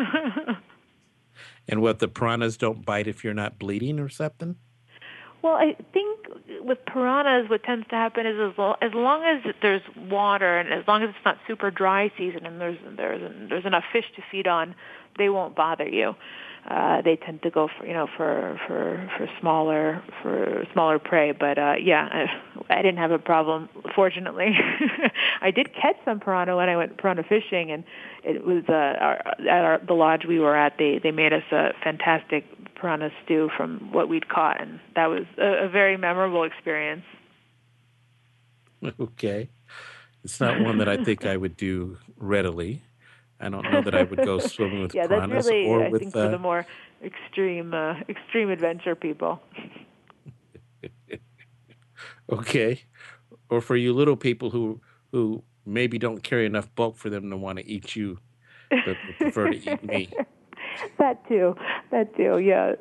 And what, the piranhas don't bite if you're not bleeding or something? Well, I think with piranhas, what tends to happen is as long as there's water and as long as it's not super dry season and there's enough fish to feed on, they won't bother you. They tend to go for smaller prey. But I didn't have a problem, fortunately. I did catch some piranha when I went piranha fishing, and it was at the lodge we were at. They made us a fantastic piranha stew from what we'd caught, and that was a very memorable experience. Okay. It's not one that I think I would do readily. I don't know that I would go swimming with piranhas. That's really, or I with, think, for the more extreme adventure people. Okay. Or for you little people who maybe don't carry enough bulk for them to want to eat you, but prefer to eat me. That too, yeah.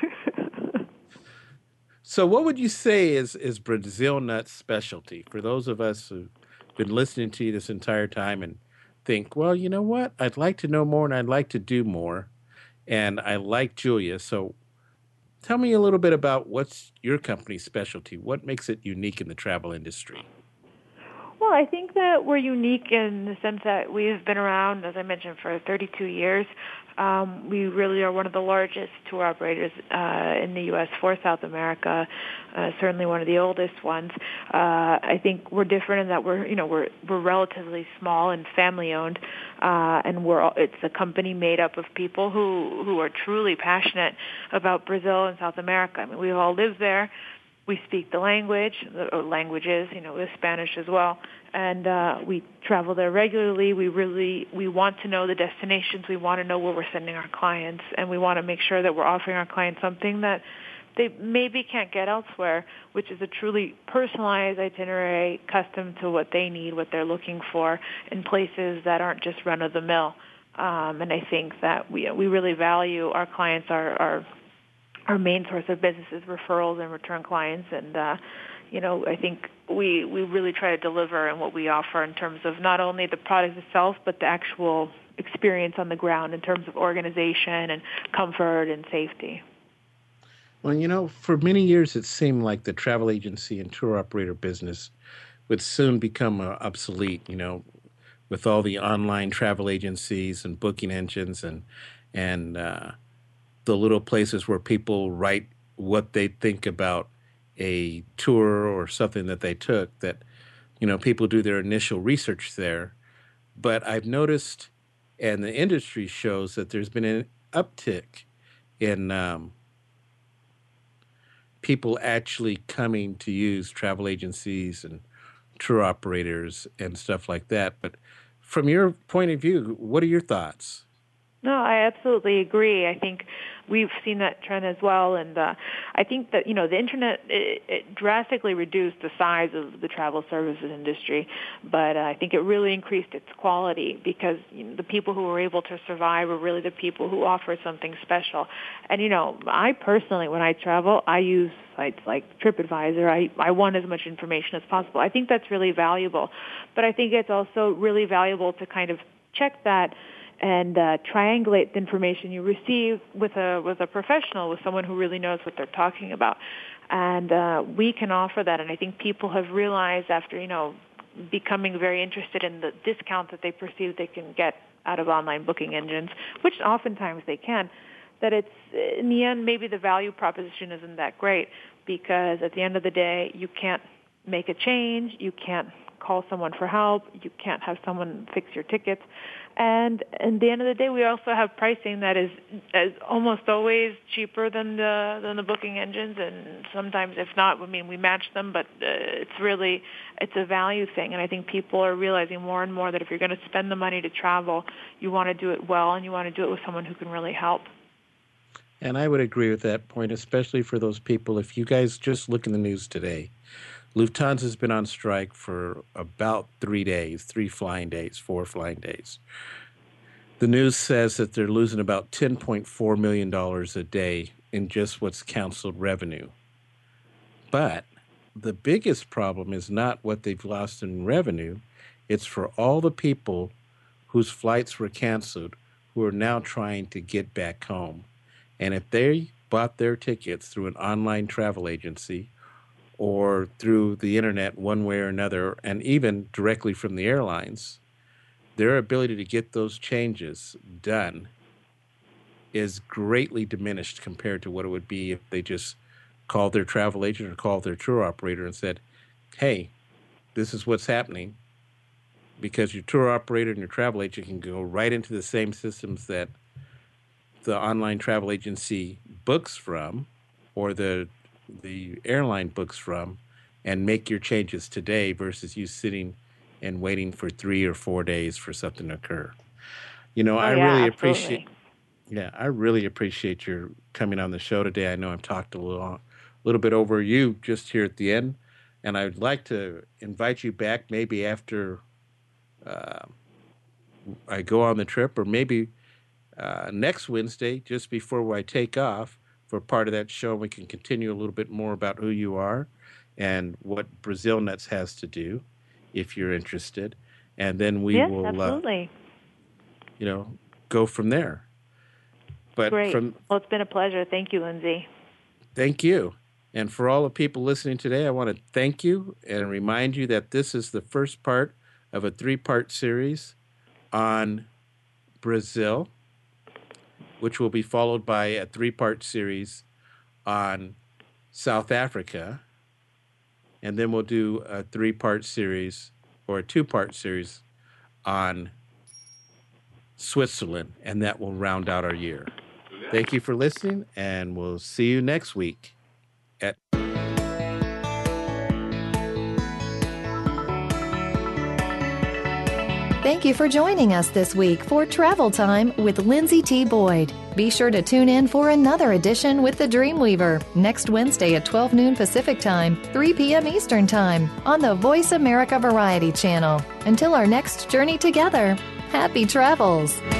So what would you say is Brazil Nut's specialty? For those of us who've been listening to you this entire time and think, well, you know what? I'd like to know more and I'd like to do more. And I like Julia. So tell me a little bit about what's your company's specialty. What makes it unique in the travel industry? Well, I think that we're unique in the sense that we've been around, as I mentioned, for 32 years. We really are one of the largest tour operators in the U.S. for South America, certainly one of the oldest ones. I think we're different in that we're relatively small and family-owned, and it's a company made up of people who are truly passionate about Brazil and South America. I mean, we all live there. We speak the language, or languages, with Spanish as well, and we travel there regularly. We want to know the destinations. We want to know where we're sending our clients, and we want to make sure that we're offering our clients something that they maybe can't get elsewhere, which is a truly personalized itinerary, custom to what they need, what they're looking for, in places that aren't just run-of-the-mill. And I think that we really value our clients, our our main source of business is referrals and return clients, and I think we really try to deliver in what we offer in terms of not only the product itself, but the actual experience on the ground in terms of organization and comfort and safety. Well, for many years it seemed like the travel agency and tour operator business would soon become obsolete, with all the online travel agencies and booking engines and the little places where people write what they think about a tour or something that they took, that, people do their initial research there. But I've noticed, and the industry shows, that there's been an uptick in people actually coming to use travel agencies and tour operators and stuff like that. But from your point of view, what are your thoughts? No, I absolutely agree. I think we've seen that trend as well, and I think that the internet it drastically reduced the size of the travel services industry, but I think it really increased its quality because the people who were able to survive were really the people who offered something special. And I personally, when I travel, I use sites like TripAdvisor. I want as much information as possible. I think that's really valuable, but I think it's also really valuable to kind of check that and triangulate the information you receive with a professional, with someone who really knows what they're talking about. And we can offer that. And I think people have realized after, becoming very interested in the discount that they perceive they can get out of online booking engines, which oftentimes they can, that it's, in the end, maybe the value proposition isn't that great because at the end of the day, you can't make a change, you can't call someone for help, you can't have someone fix your tickets. And at the end of the day, we also have pricing that is almost always cheaper than the booking engines, and sometimes, if not, we match them. But it's a value thing, and I think people are realizing more and more that if you're going to spend the money to travel, you want to do it well, and you want to do it with someone who can really help. And I would agree with that point, especially for those people. If you guys just look in the news today, Lufthansa's been on strike for about 3 days, 4 flying days. The news says that they're losing about $10.4 million a day in just what's canceled revenue. But the biggest problem is not what they've lost in revenue. It's for all the people whose flights were canceled who are now trying to get back home. And if they bought their tickets through an online travel agency or through the internet one way or another, and even directly from the airlines, their ability to get those changes done is greatly diminished compared to what it would be if they just called their travel agent or called their tour operator and said, hey, this is what's happening, because your tour operator and your travel agent can go right into the same systems that the online travel agency books from or the airline books from, and make your changes today versus you sitting and waiting for 3 or 4 days for something to occur. I really appreciate your coming on the show today. I know I've talked a little bit over you just here at the end, and I'd like to invite you back maybe after I go on the trip, or maybe next Wednesday, just before I take off, for part of that show. We can continue a little bit more about who you are and what Brazil Nuts has to do, if you're interested. And then we will, absolutely. Go from there. But great. Well, it's been a pleasure. Thank you, Lindsay. Thank you. And for all the people listening today, I want to thank you and remind you that this is the first part of a 3-part series on Brazil, which will be followed by a 3-part series on South Africa. And then we'll do a 3-part series or a 2-part series on Switzerland, and that will round out our year. Thank you for listening, and we'll see you next week. Thank you for joining us this week for Travel Time with Lindsay T. Boyd. Be sure to tune in for another edition with the Dreamweaver next Wednesday at 12 noon Pacific Time, 3 p.m. Eastern Time on the Voice America Variety Channel. Until our next journey together, happy travels.